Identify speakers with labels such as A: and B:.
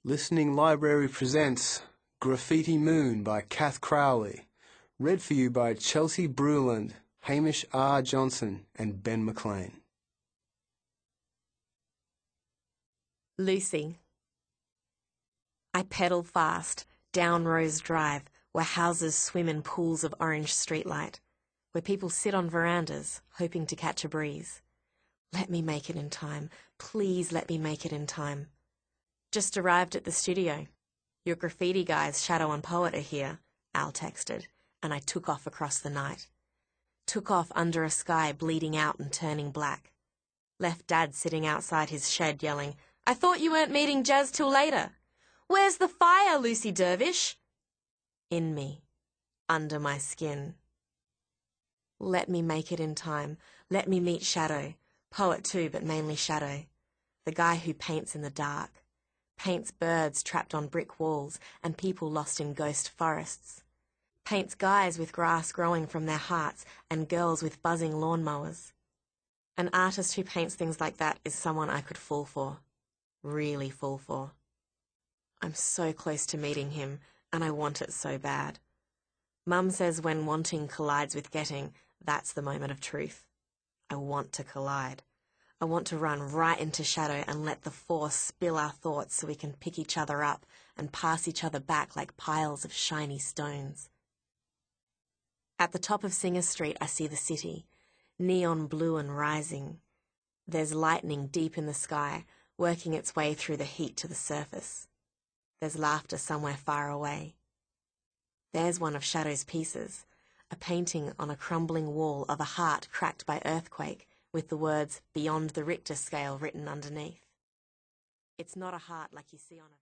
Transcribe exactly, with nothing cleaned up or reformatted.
A: Listening Library presents Graffiti Moon by Kath Crowley, read for you by Chelsea Bruland, Hamish R. Johnson and Ben McLean.
B: Lucy. I pedal fast down Rose Drive, where houses swim in pools of orange streetlight, where people sit on verandas hoping to catch a breeze. Let me make it in time. Please let me make it in time. Just arrived at the studio. Your graffiti guys, Shadow and Poet, are here, Al texted, and I took off across the night. Took off under a sky bleeding out and turning black. Left Dad sitting outside his shed yelling, "I thought you weren't meeting Jazz till later. Where's the fire, Lucy Dervish?" In me, under my skin. Let me make it in time. Let me meet Shadow. Poet too, but mainly Shadow. The guy who paints in the dark. Paints birds trapped on brick walls and people lost in ghost forests. Paints guys with grass growing from their hearts and girls with buzzing lawnmowers. An artist who paints things like that is someone I could fall for. Really fall for. I'm so close to meeting him, and I want it so bad. Mum says when wanting collides with getting, that's the moment of truth. I want to collide. I want to run right into Shadow and let the force spill our thoughts so we can pick each other up and pass each other back like piles of shiny stones. At the top of Singer Street, I see the city, neon blue and rising. There's lightning deep in the sky, working its way through the heat to the surface. There's laughter somewhere far away. There's one of Shadow's pieces, a painting on a crumbling wall of a heart cracked by earthquake, with the words "Beyond the Richter Scale" written underneath. It's not a heart like you see on a